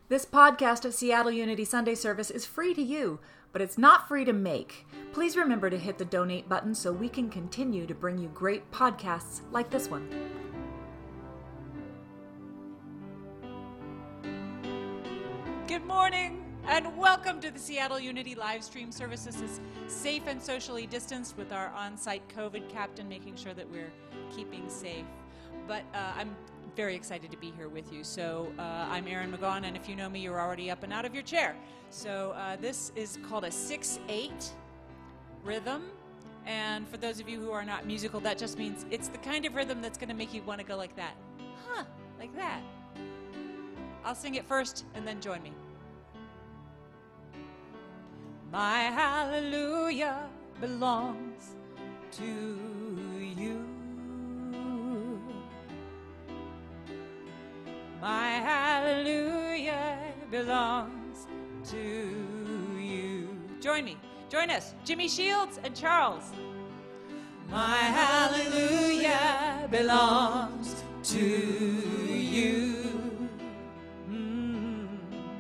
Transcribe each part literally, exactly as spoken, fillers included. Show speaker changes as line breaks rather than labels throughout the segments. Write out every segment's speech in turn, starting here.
This podcast of Seattle Unity Sunday Service is free to you, but it's not free to make. Please remember to hit the donate button so we can continue to bring you great podcasts like this one.
Good morning and welcome to the Seattle Unity live stream service. This is safe and socially distanced with our on-site COVID captain making sure that we're keeping safe. But uh, I'm very excited to be here with you. So uh, I'm Erin McGaughan, and if you know me, you're already up and out of your chair. So uh, this is called a six eight rhythm. And for those of you who are not musical, that just means it's the kind of rhythm that's going to make you want to go like that. Huh, like that. I'll sing it first and then join me. My hallelujah belongs to you. My hallelujah belongs to you. Join me. Join us. Jimmy Shields and Charles. My hallelujah belongs to you. Mm.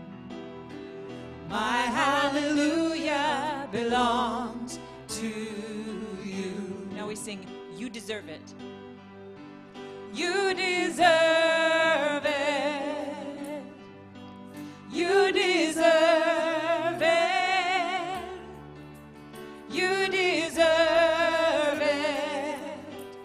My hallelujah belongs to you. Now we sing, You Deserve It. You deserve it. You deserve it. You deserve it.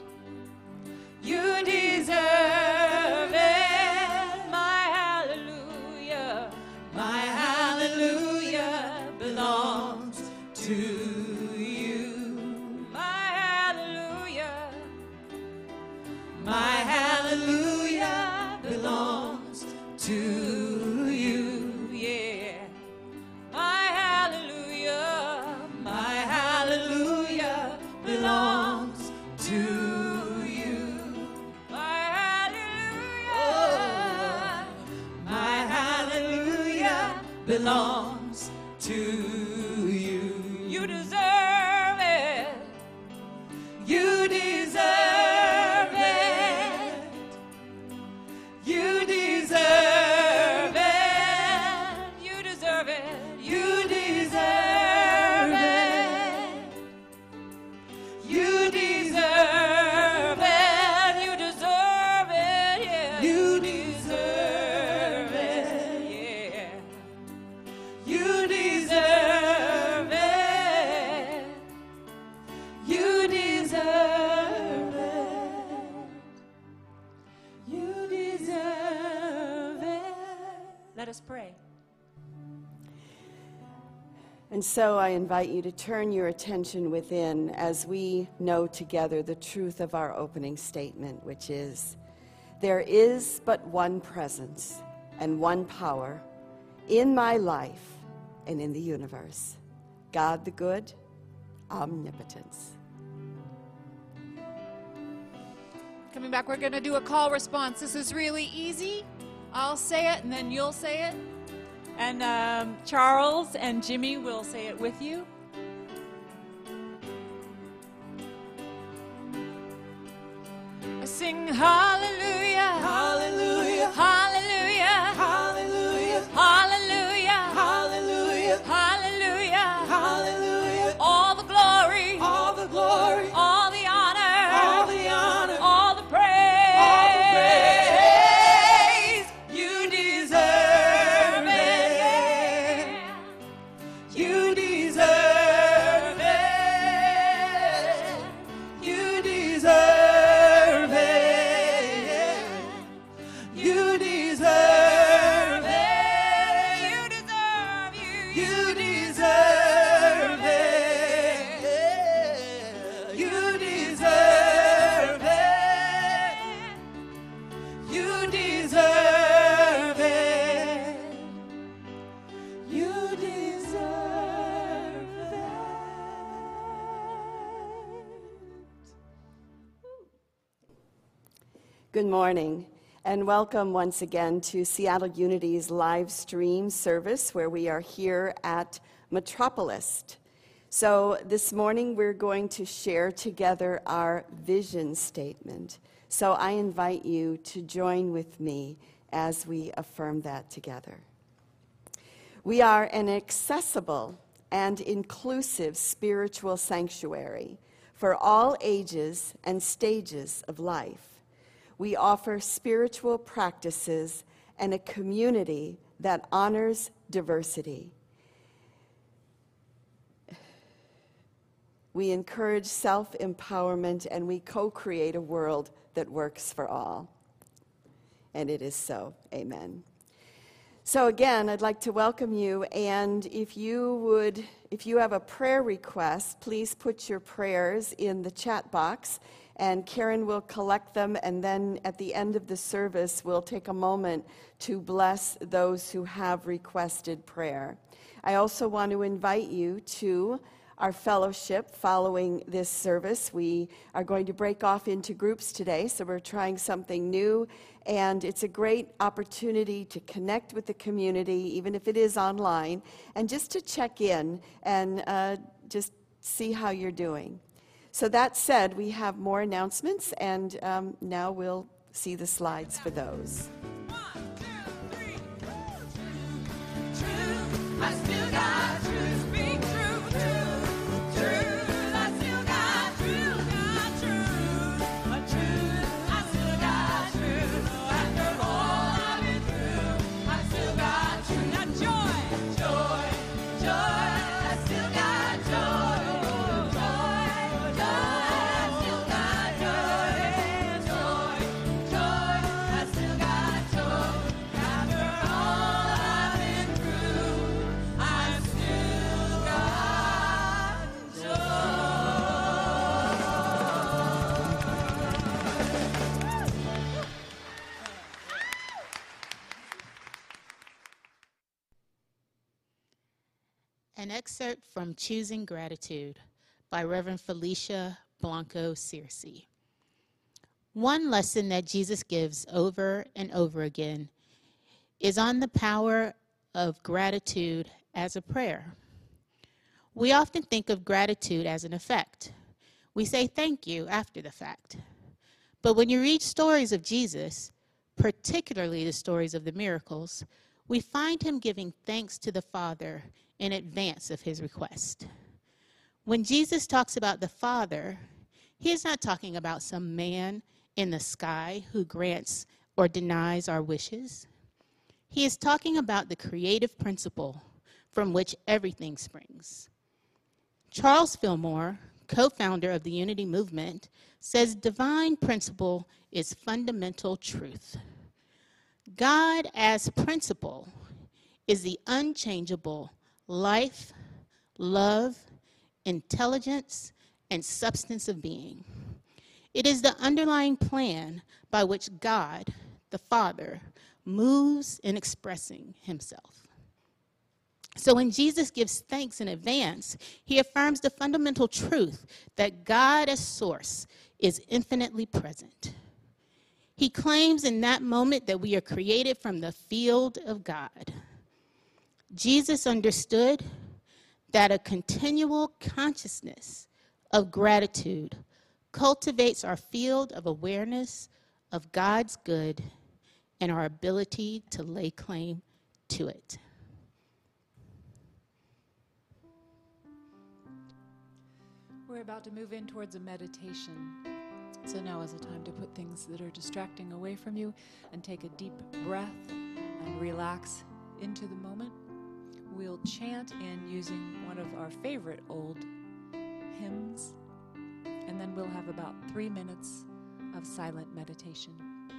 You deserve it. My hallelujah, my hallelujah belongs to you. My hallelujah, my hallelujah belongs to you, yeah. My hallelujah, my hallelujah belongs to you. My hallelujah, oh, my hallelujah belongs to you. You deserve it. You deserve it. You deserve it. You deserve it. You deserve it. You deserve it. You deserve it. Yeah. You deserve it. Yeah. You deserve it. You deserve it. You deserve it. Let us pray.
And so I invite you to turn your attention within as we know together the truth of our opening statement, which is, there is but one presence and one power in my life and in the universe, God the good, omnipotence.
Coming back, we're going to do a call response. This is really easy. I'll say it, and then you'll say it. And um, Charles and Jimmy will say it with you. I sing hallelujah, hallelujah, hallelujah, hallelujah, hallelujah, hallelujah, hallelujah, hallelujah. All the glory, all the glory, all the honor, all the honor, all the praise, all the praise. You deserve it. You deserve it. You deserve it. You deserve it. You deserve you. You deserve it. You deserve it. You deserve it. You deserve it.
Good morning, and welcome once again to Seattle Unity's live stream service, where we are here at Metropolis. So this morning we're going to share together our vision statement. So I invite you to join with me as we affirm that together. We are an accessible and inclusive spiritual sanctuary for all ages and stages of life. We offer spiritual practices and a community that honors diversity. We encourage self-empowerment, and we co-create a world that works for all. And it is so. Amen. So again, I'd like to welcome you, and if you would, if you have a prayer request, please put your prayers in the chat box, and Karen will collect them, and then at the end of the service, we'll take a moment to bless those who have requested prayer. I also want to invite you to our fellowship following this service. We are going to break off into groups today, so we're trying something new, and it's a great opportunity to connect with the community, even if it is online, and just to check in and uh, just see how you're doing. So that said, we have more announcements, and um, now we'll see the slides for those.
One, two, three. True, true, I still got true. Speak true, true, true. I still got true, got true. But true, I still got true. After all I've been through, I still got true. Now joy, joy, joy. I still got joy.
An excerpt from Choosing Gratitude by Reverend Felicia Blanco Searcy. One lesson that Jesus gives over and over again is on the power of gratitude as a prayer. We often think of gratitude as an effect. We say thank you after the fact. But when you read stories of Jesus, particularly the stories of the miracles, we find him giving thanks to the Father in advance of his request. When Jesus talks about the Father, he is not talking about some man in the sky who grants or denies our wishes. He is talking about the creative principle from which everything springs. Charles Fillmore, co-founder of the Unity Movement, says divine principle is fundamental truth. God as principle is the unchangeable life, love, intelligence, and substance of being. It is the underlying plan by which God, the Father, moves in expressing himself. So when Jesus gives thanks in advance, he affirms the fundamental truth that God as source is infinitely present. He claims in that moment that we are created from the field of God. Jesus understood that a continual consciousness of gratitude cultivates our field of awareness of God's good and our ability to lay claim to it.
We're about to move in towards a meditation. So now is the time to put things that are distracting away from you and take a deep breath and relax into the moment. We'll chant in using one of our favorite old hymns, and then we'll have about three minutes of silent meditation.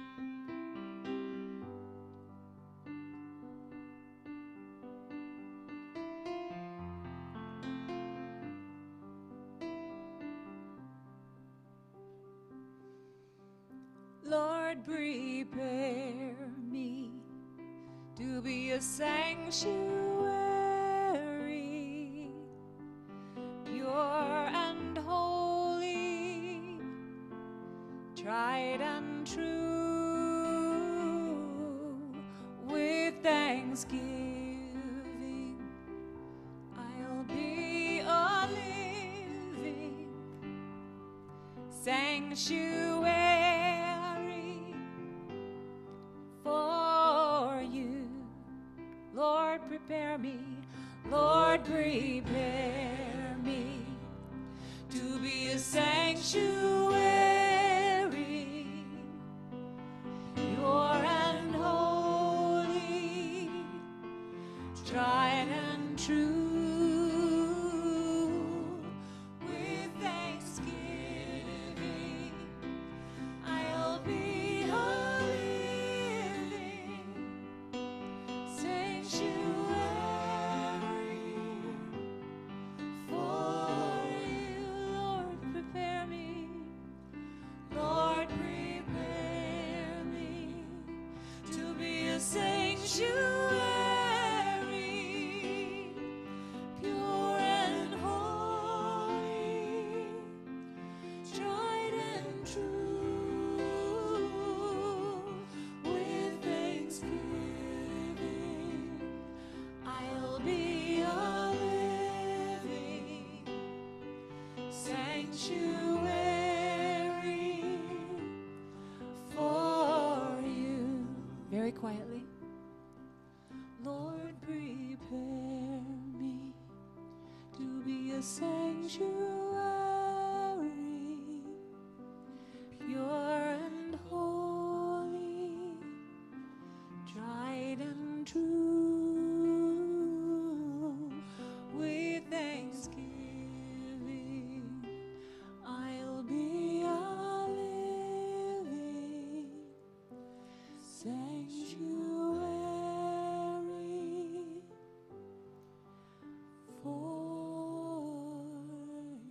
Lord, prepare me to be a sanctuary, pure and holy, tried and true. With thanksgiving, I'll be a living sanctuary for you, Lord. Lord, prepare me. Lord, prepare me to be a sanctuary, pure and holy, tried and true. With thanksgiving, I'll be a living sanctuary for you. Lord, prepare me. Lord, prepare me to be a sanctuary, pure and holy, tried and true. With thanksgiving, I'll be a living sanctuary for you. Very quietly. Lord, prepare me to be a sanctuary, pure and holy, tried and true. With thanksgiving, I'll be a living sanctuary for you.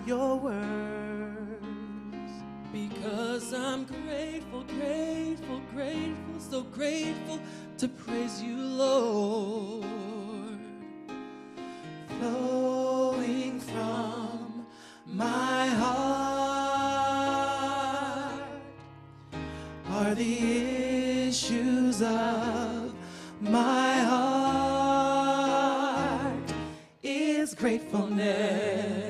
your words.
Because I'm grateful, grateful, grateful, so grateful to praise you, Lord.
Flowing from my heart are the issues of my heart is gratefulness.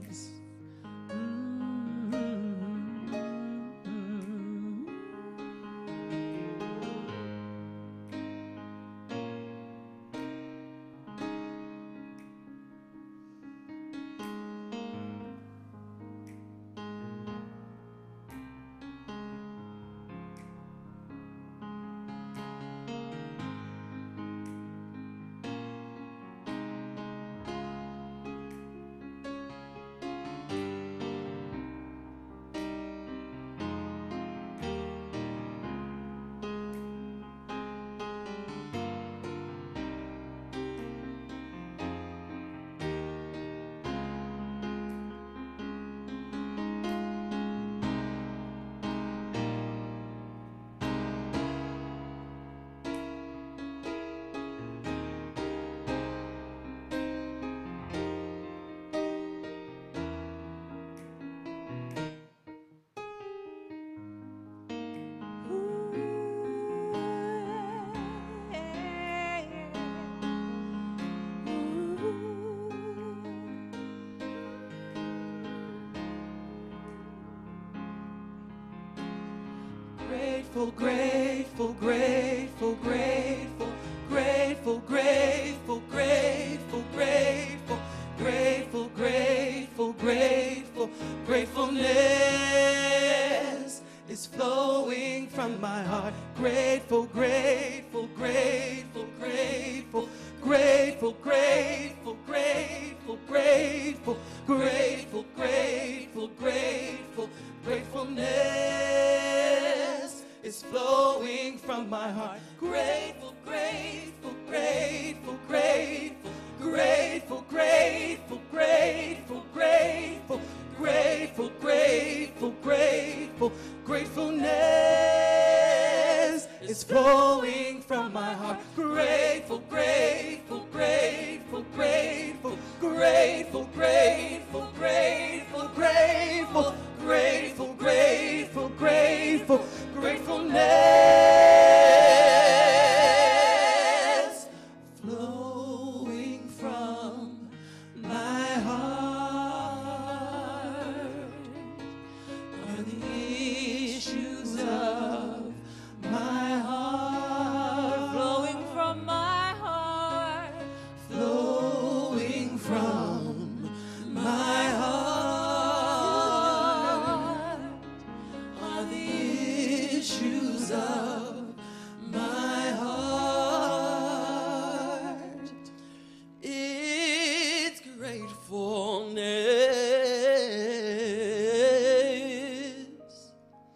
Grateful, grateful, grateful, grateful, grateful, grateful, grateful, grateful, grateful, grateful, grateful, gratefulness is flowing from my heart. Grateful, grateful, grateful, grateful, grateful, grateful, grateful, grateful, grateful, grateful, grateful, gratefulness is flowing from my heart. Grateful, grateful, grateful, grateful, grateful, grateful, grateful, grateful, grateful, grateful, grateful, gratefulness is flowing from my heart. Grateful, grateful, grateful, grateful, grateful, grateful, grateful, grateful, grateful, grateful, grateful, gratefulness flowing from my heart are the issues of my heart,
Flowing from my heart.
flowing from my heart are the issues of my heart. It's gratefulness.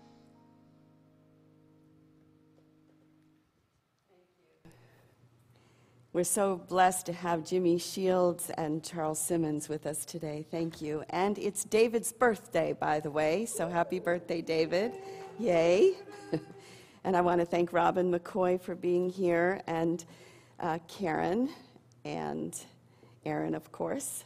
We're so blessed to have Jimmy Shields and Charles Simmons with us today. Thank you. And it's David's birthday, by the way, so happy birthday, David. Yay. And I want to thank Robin McCoy for being here, and uh, Karen, and Aaron, of course.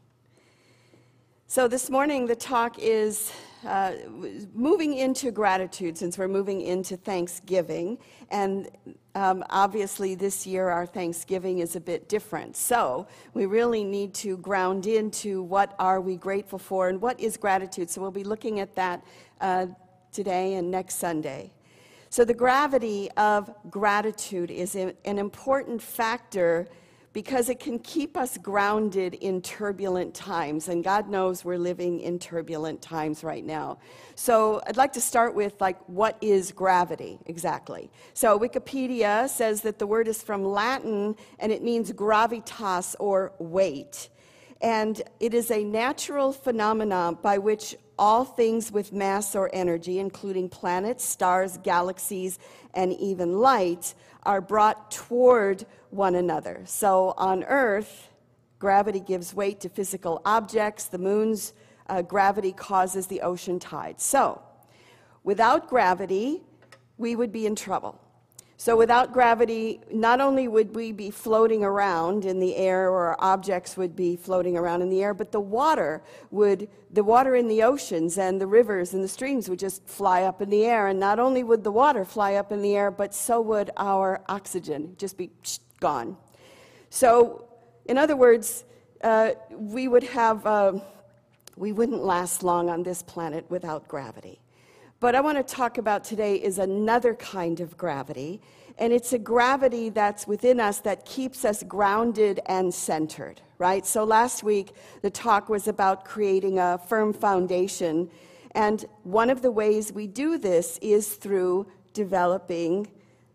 So this morning, the talk is uh, moving into gratitude, since we're moving into Thanksgiving. And um, obviously, this year, our Thanksgiving is a bit different. So we really need to ground into what are we grateful for and what is gratitude. So we'll be looking at that uh, today and next Sunday. So the gravity of gratitude is an important factor because it can keep us grounded in turbulent times, and God knows we're living in turbulent times right now. So I'd like to start with, like, what is gravity exactly? So Wikipedia says that the word is from Latin, and it means gravitas, or weight. And it is a natural phenomenon by which all things with mass or energy, including planets, stars, galaxies, and even light, are brought toward one another. So on Earth, gravity gives weight to physical objects. The moon's uh, gravity causes the ocean tide. So, without gravity, we would be in trouble. So without gravity, not only would we be floating around in the air, or objects would be floating around in the air, but the water would, the water in the oceans and the rivers and the streams would just fly up in the air. And not only would the water fly up in the air, but so would our oxygen, just be gone. So, in other words, uh, we would have, uh, we wouldn't last long on this planet without gravity. But I want to talk about today is another kind of gravity, and it's a gravity that's within us that keeps us grounded and centered, right? So last week, the talk was about creating a firm foundation, and one of the ways we do this is through developing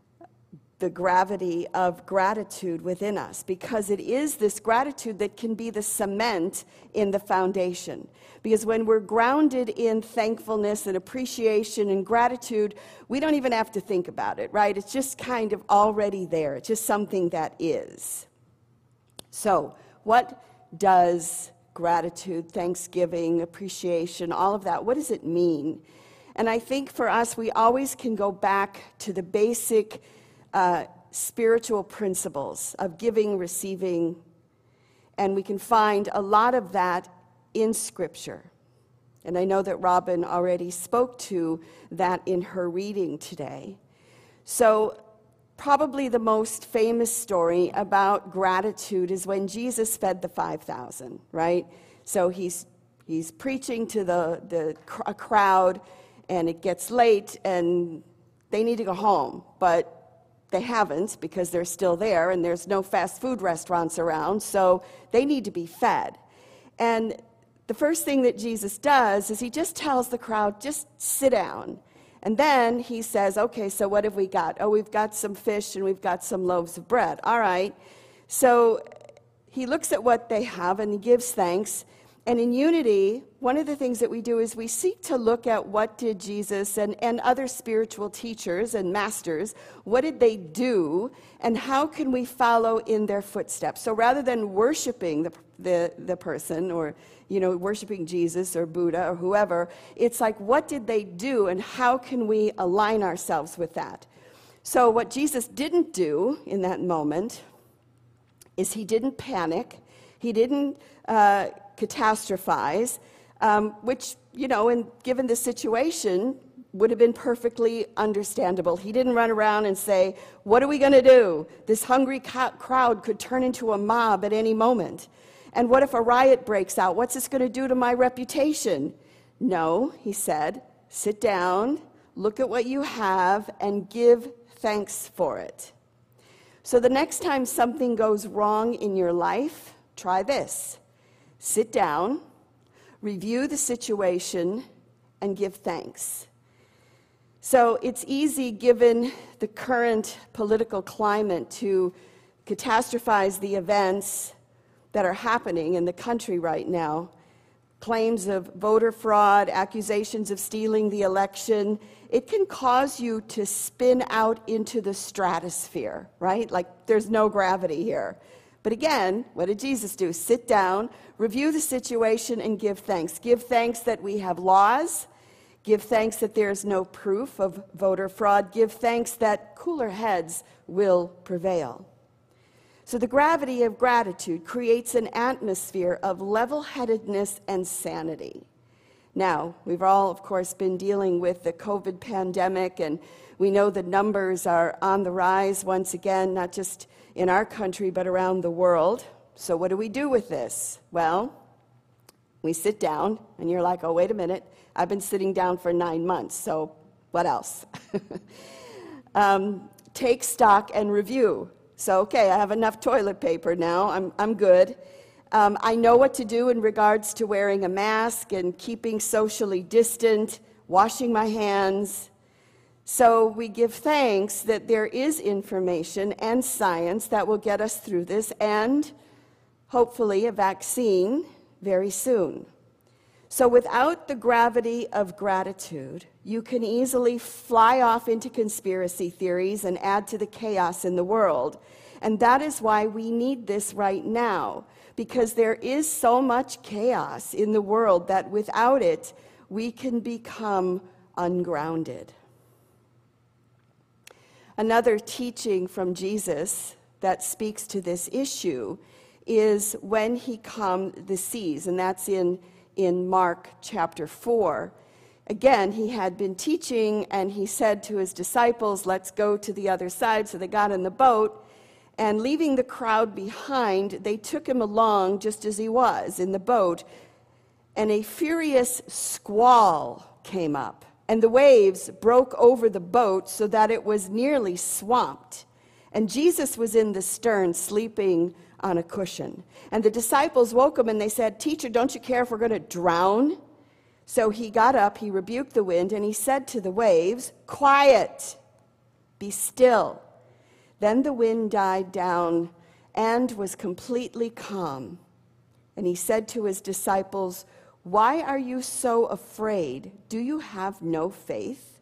the gravity of gratitude within us, because it is this gratitude that can be the cement in the foundation. Because when we're grounded in thankfulness and appreciation and gratitude, we don't even have to think about it, right? It's just kind of already there. It's just something that is. So, what does gratitude, thanksgiving, appreciation, all of that, what does it mean? And I think for us, we always can go back to the basic Uh, spiritual principles of giving, receiving, and we can find a lot of that in Scripture. And I know that Robin already spoke to that in her reading today. So probably the most famous story about gratitude is when Jesus fed the five thousand, right? So he's he's preaching to the, the a crowd, and it gets late, and they need to go home, but they haven't, because they're still there, and there's no fast food restaurants around, so they need to be fed. And the first thing that Jesus does is he just tells the crowd, just sit down. And then he says, okay, so what have we got? Oh, we've got some fish and we've got some loaves of bread. All right. So he looks at what they have and he gives thanks. And in unity, one of the things that we do is we seek to look at what did Jesus and, and other spiritual teachers and masters, what did they do, and how can we follow in their footsteps? So rather than worshiping the, the, the person, or, you know, worshiping Jesus or Buddha or whoever, it's like, what did they do, and how can we align ourselves with that? So what Jesus didn't do in that moment is he didn't panic. He didn't uh, catastrophize, um, which, you know, and given the situation, would have been perfectly understandable. He didn't run around and say, what are we going to do? This hungry co- crowd could turn into a mob at any moment. And what if a riot breaks out? What's this going to do to my reputation? No, he said, sit down, look at what you have, and give thanks for it. So the next time something goes wrong in your life, try this. Sit down, review the situation, and give thanks. So it's easy, given the current political climate, to catastrophize the events that are happening in the country right now. Claims of voter fraud, accusations of stealing the election. It can cause you to spin out into the stratosphere, right? Like there's no gravity here. But again, what did Jesus do? Sit down, review the situation, and give thanks. Give thanks that we have laws. Give thanks that there is no proof of voter fraud. Give thanks that cooler heads will prevail. So the gravity of gratitude creates an atmosphere of level-headedness and sanity. Now, we've all, of course, been dealing with the COVID pandemic, and we know the numbers are on the rise once again, not just in our country, but around the world. So what do we do with this? Well, we sit down, and you're like, oh, wait a minute. I've been sitting down for nine months, so what else? um, take stock and review. So, okay, I have enough toilet paper now. I'm, I'm good. Um, I know what to do in regards to wearing a mask and keeping socially distant, washing my hands. So we give thanks that there is information and science that will get us through this, and hopefully a vaccine very soon. So without the gravity of gratitude, you can easily fly off into conspiracy theories and add to the chaos in the world. And that is why we need this right now. because there is so much chaos in the world that without it, we can become ungrounded. Another teaching from Jesus that speaks to this issue is when he calmed the seas, and that's in, in Mark chapter four. Again, he had been teaching, and he said to his disciples, let's go to the other side. So they got in the boat, and leaving the crowd behind, they took him along just as he was in the boat, and a furious squall came up, and the waves broke over the boat so that it was nearly swamped. And Jesus was in the stern, sleeping on a cushion. And the disciples woke him, and they said, Teacher, don't you care if we're going to drown? So he got up, he rebuked the wind, and he said to the waves, Quiet, be still. Then the wind died down and was completely calm. And he said to his disciples, Why are you so afraid? Do you have no faith?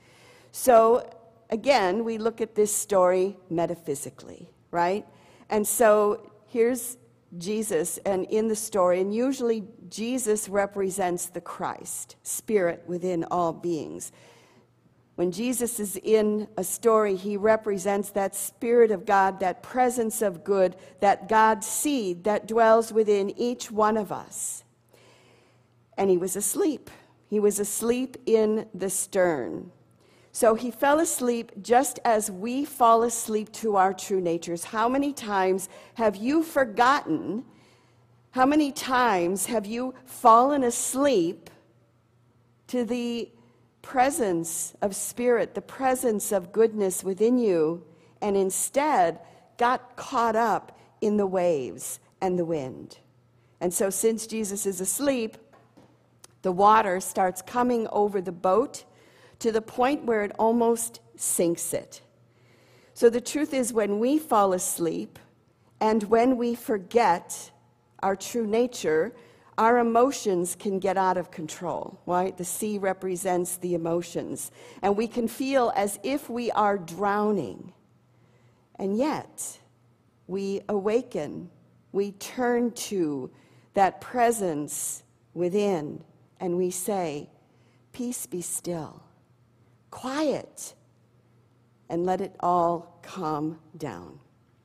So again, we look at this story metaphysically, right? And so here's Jesus, and in the story, and usually Jesus represents the Christ, spirit within all beings. When Jesus is in a story, he represents that Spirit of God, that presence of good, that God seed that dwells within each one of us. And he was asleep. He was asleep in the stern. So he fell asleep just as we fall asleep to our true natures. How many times have you forgotten? How many times have you fallen asleep to the presence of spirit, the presence of goodness within you, and instead got caught up in the waves and the wind? And so since Jesus is asleep, the water starts coming over the boat to the point where it almost sinks it. So the truth is, when we fall asleep and when we forget our true nature, our emotions can get out of control, right? The sea represents the emotions. And we can feel as if we are drowning. And yet, we awaken. We turn to that presence within, and we say, Peace, be still. Quiet, and let it all calm down.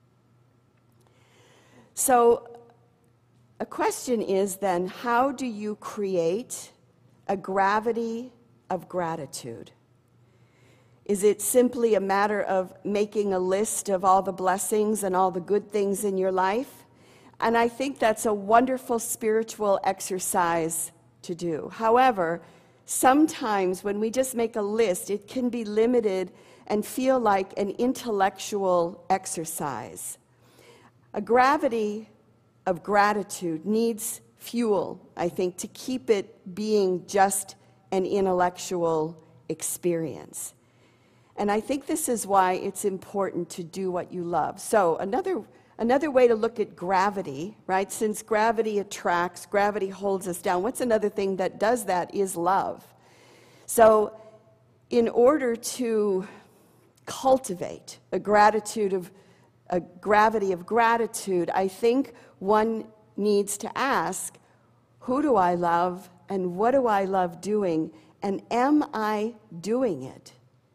So a question is then, how do you create a gravity of gratitude? Is it simply a matter of making a list of all the blessings and all the good things in your life? And I think that's a wonderful spiritual exercise to do. However, sometimes when we just make a list, it can be limited and feel like an intellectual exercise. A gravity of gratitude needs fuel, I think, to keep it being just an intellectual experience. And I think this is why it's important to do what you love. So another Another way to look at gravity, right? Since gravity attracts, gravity holds us down. What's another thing that does that is love. So in order to cultivate a gratitude of a gravity of gratitude, I think one needs to ask, who do I love and what do I love doing, and am I doing it?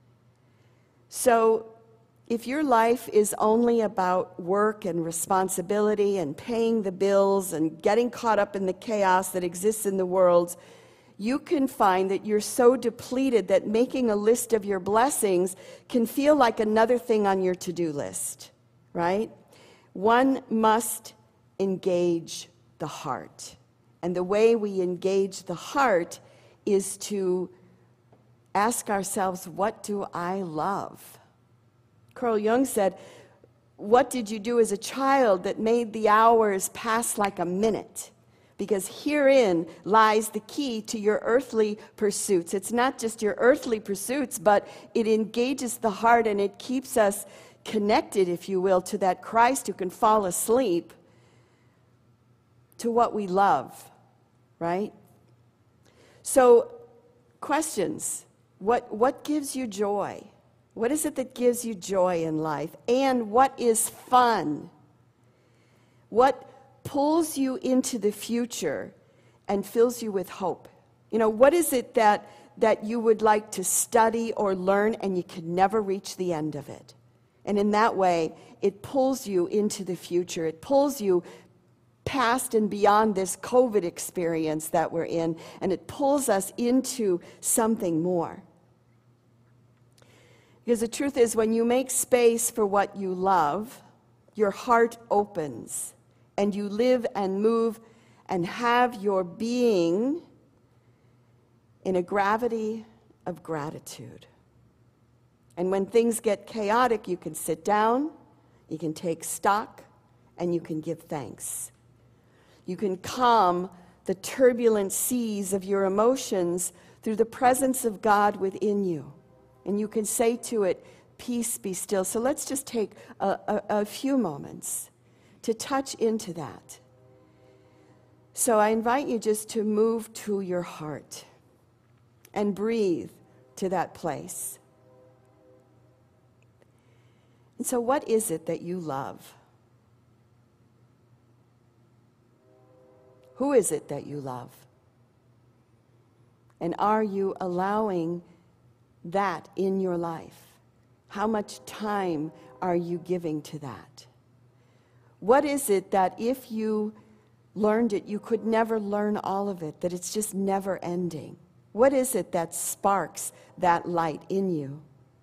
So if your life is only about work and responsibility and paying the bills and getting caught up in the chaos that exists in the world, you can find that you're so depleted that making a list of your blessings can feel like another thing on your to-do list, right? One must engage the heart. And the way we engage the heart is to ask ourselves, what do I love? Carl Jung said, what did you do as a child that made the hours pass like a minute? Because herein lies the key to your earthly pursuits. It's not just your earthly pursuits, but it engages the heart and it keeps us connected, if you will, to that Christ who can fall asleep, to what we love, right? So, questions. What, what gives you joy? What is it that gives you joy in life? And what is fun? What pulls you into the future and fills you with hope. You know, what is it that, that you would like to study or learn and you can never reach the end of it? And in that way, it pulls you into the future. It pulls you past and beyond this COVID experience that we're in, and it pulls us into something more. Because the truth is, when you make space for what you love, your heart opens, and you live and move and have your being in a gravity of gratitude. And when things get chaotic, you can sit down, you can take stock, and you can give thanks. You can calm the turbulent seas of your emotions through the presence of God within you. And you can say to it, peace, be still. So let's just take a, a, a few moments to touch into that. So I invite you just to move to your heart and breathe to that place. And so what is it that you love? Who is it that you love? And are you allowing that in your life? How much time are you giving to that? What is it that if you learned it, you could never learn all of it, that it's just never ending? What is it that sparks that light in you?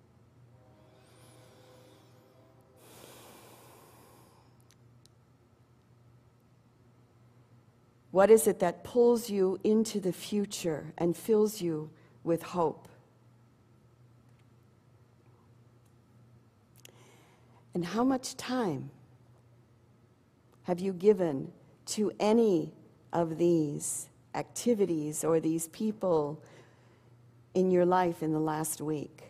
What is it that pulls you into the future and fills you with hope? And how much time have you given to any of these activities or these people in your life in the last week?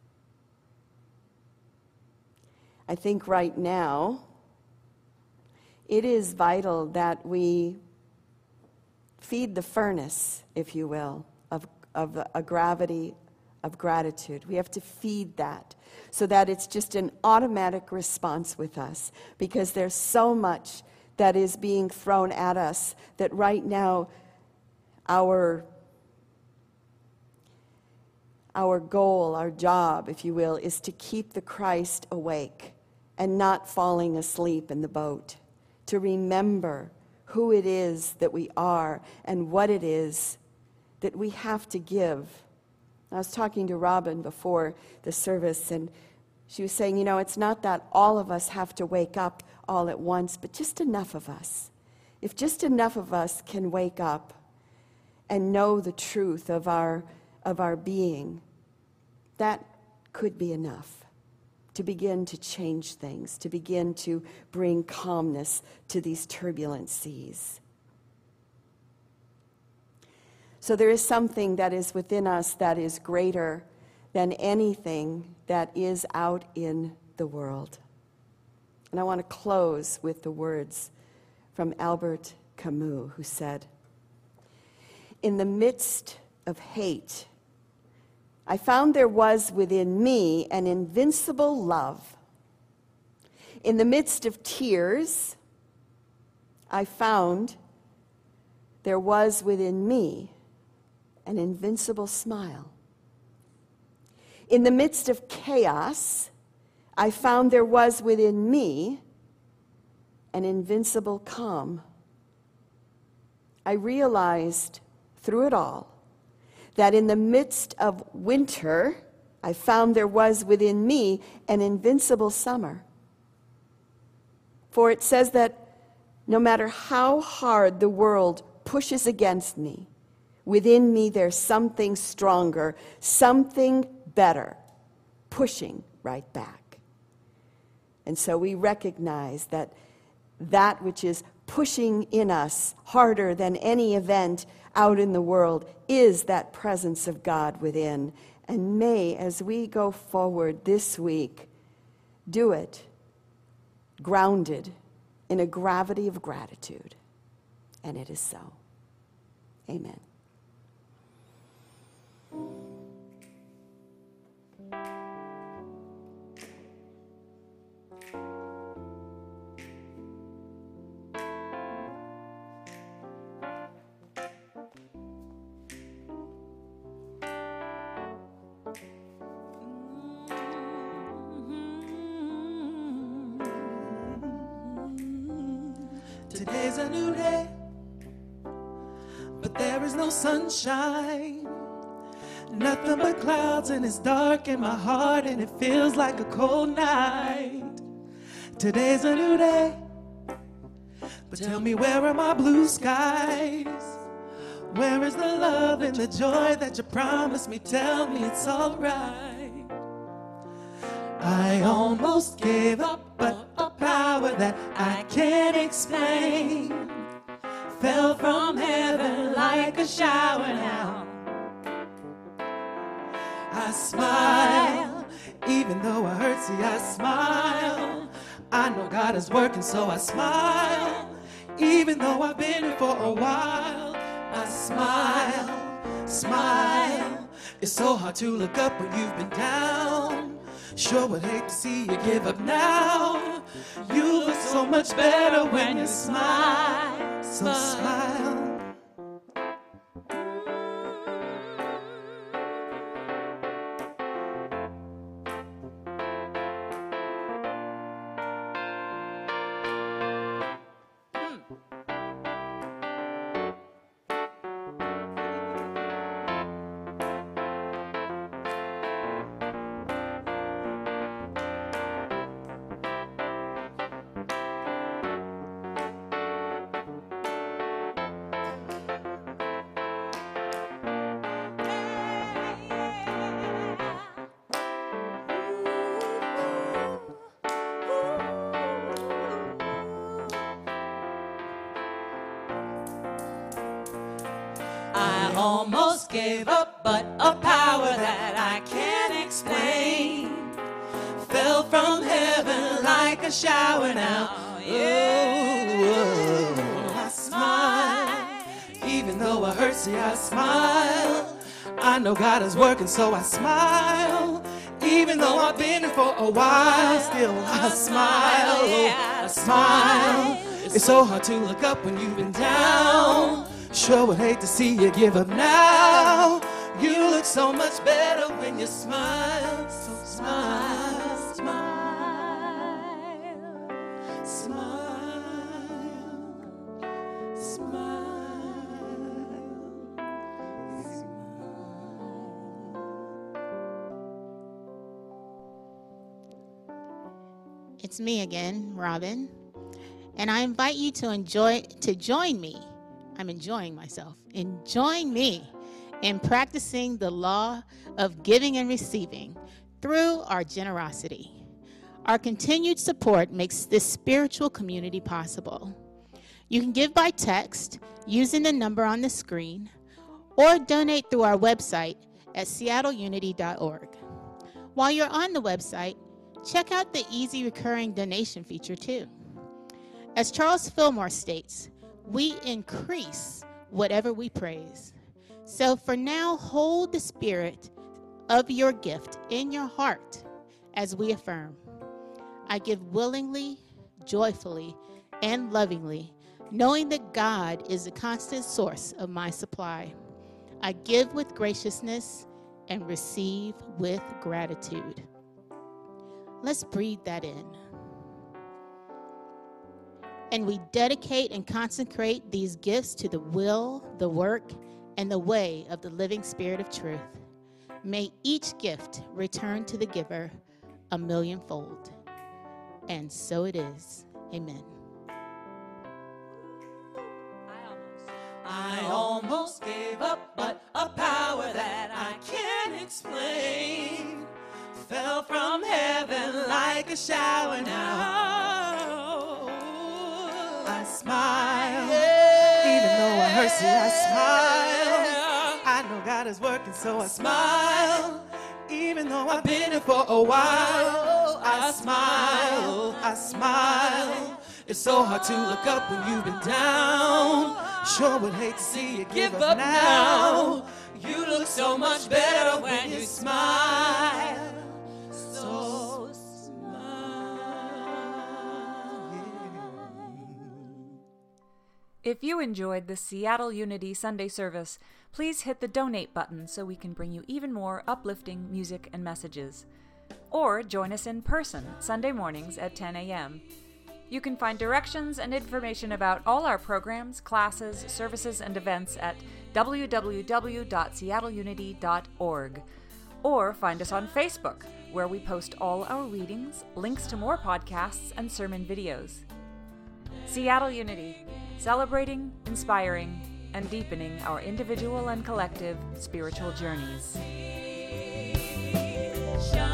I think right now it is vital that we feed the furnace, if you will, of, of a gravity of gratitude. We have to feed that so that it's just an automatic response with us, because there's so much that is being thrown at us that right now our our goal, our job, if you will, is to keep the Christ awake and not falling asleep in the boat, to remember who it is that we are and what it is that we have to give. I was talking to Robin before the service, and she was saying, you know, it's not that all of us have to wake up all at once, but just enough of us. If just enough of us can wake up and know the truth of our, of our being, that could be enough to begin to change things, to begin to bring calmness to these turbulent seas. So there is something that is within us that is greater than anything that is out in the world. And I want to close with the words from Albert Camus, who said, "In the midst of hate, I found there was within me an invincible love. In the midst of tears, I found there was within me an invincible smile. In the midst of chaos, I found there was within me an invincible calm. I realized through it all that in the midst of winter, I found there was within me an invincible summer. For it says that no matter how hard the world pushes against me, within me there's something stronger, something better, pushing right back." And so we recognize that that which is pushing in us harder than any event out in the world is that presence of God within. And may, as we go forward this week, do it grounded in a gravity of gratitude. And it is so. Amen.
Today's a new day, but there is no sunshine. Nothing but clouds, and it's dark in my heart, and it feels like a cold night. Today's a new day, but tell me, where are my blue skies? Where is the love and the joy that you promised me? Tell me it's alright. I almost gave up, but a power that I can't explain fell from heaven like a shower now. I smile, even though I hurt, see I smile. I know God is working, so I smile. Even though I've been here for a while, I smile, smile. It's so hard to look up when you've been down. Sure would hate to see you give up now. You look so much better when you smile, so smile. I almost gave up, but a power that I can't explain fell from heaven like a shower now. Oh, I smile, even though I hurt, see I smile. I know God is working, so I smile. Even though I've been here for a while, still I smile, I smile. It's so hard to look up when you've been down. Sure would hate to see you give up now. You look so much better when you smile. So smile, smile, smile, smile,
It's me again, Robin, and I invite you to enjoy to join me. I'm enjoying myself. Enjoying me in practicing the law of giving and receiving through our generosity. Our continued support makes this spiritual community possible. You can give by text using the number on the screen, or donate through our website at seattle unity dot org. While you're on the website, check out the easy recurring donation feature too. As Charles Fillmore states, we increase whatever we praise. So for now, hold the spirit of your gift in your heart as we affirm, I give willingly, joyfully, and lovingly, knowing that God is the constant source of my supply. I give with graciousness and receive with gratitude. Let's breathe that in. And we dedicate and consecrate these gifts to the will, the work, and the way of the living Spirit of truth. May each gift return to the giver a millionfold. And so it is. Amen.
I almost gave up, but a power that I can't explain fell from heaven like a shower now. I smile, even though I hurt, see I smile. I know God is working, so I smile. Even though I've been here for a while, I smile, I smile. It's so hard to look up when you've been down. Sure would hate to see you give up now. You look so much better when you smile. So smile.
If you enjoyed the Seattle Unity Sunday service, please hit the donate button so we can bring you even more uplifting music and messages. Or join us in person Sunday mornings at ten a.m. You can find directions and information about all our programs, classes, services, and events at w w w dot seattle unity dot org. Or find us on Facebook, where we post all our readings, links to more podcasts, and sermon videos. Seattle Unity, celebrating, inspiring, and deepening our individual and collective spiritual journeys.
Shine.